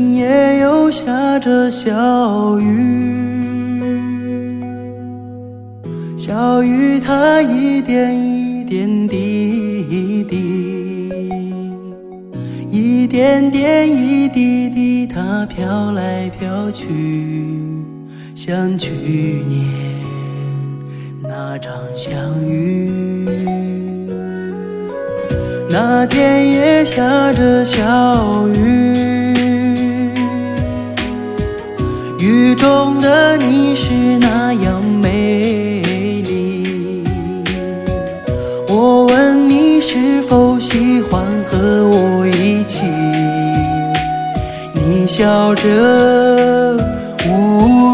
今夜又下着小雨，小雨它一点一点滴滴，一点点一滴滴，它飘来飘去，像去年那场相遇。那天也下着小雨，雨中的你是那样美丽。我问你是否喜欢和我一起，你笑着无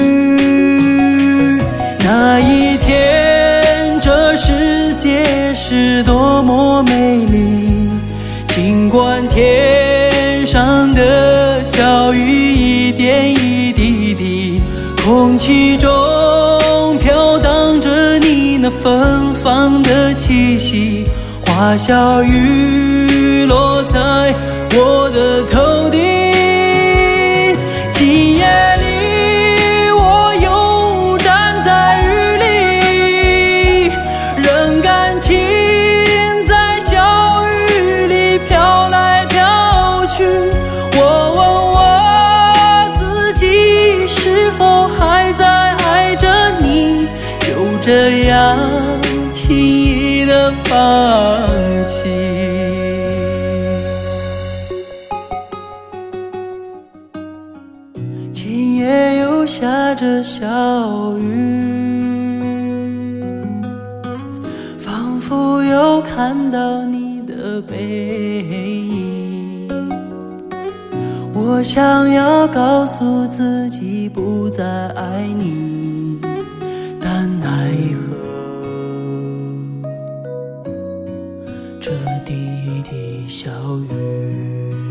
语。那一天这世界是多么美丽，尽管天上的小雨一点一滴滴，空气中飘荡着你那芬芳的气息，花小雨落在我的头顶。今夜里我又站在雨里，任感情在小雨里飘来飘去。我问我自己是否还在爱着你，就这样轻易地放弃。今夜又下着小雨，仿佛又看到你的背影。我想要告诉自己不再爱你，但奈何这滴滴小雨。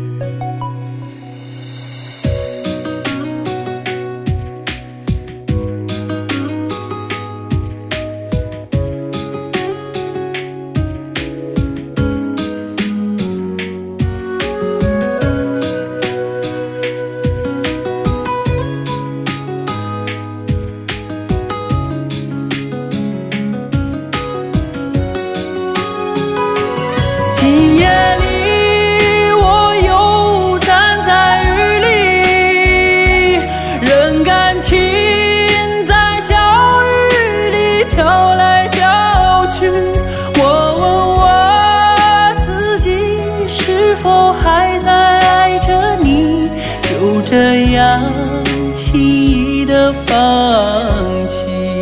今夜里我又站在雨里，任感情在小雨里飘来飘去。我问我自己是否还在爱着你，就这样轻易地放弃。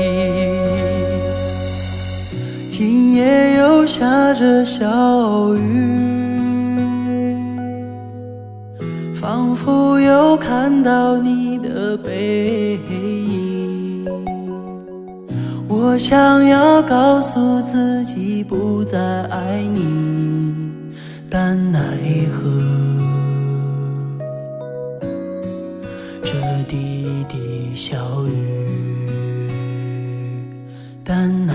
今夜又下着小雨，仿佛又看到你的背影。我想要告诉自己不再爱你，但奈何这滴滴小雨，但奈